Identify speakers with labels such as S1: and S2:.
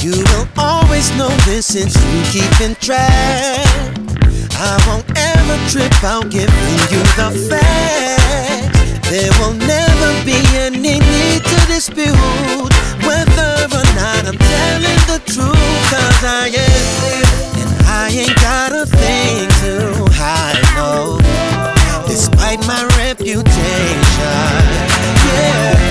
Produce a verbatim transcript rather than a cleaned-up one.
S1: You will always know this since you keepin' track. I won't ever trip out giving you the facts. There will never be any need to dispute whether or not I'm telling the truth. Cause I am, and I ain't got a thing to hide, no, despite my reputation. Yeah.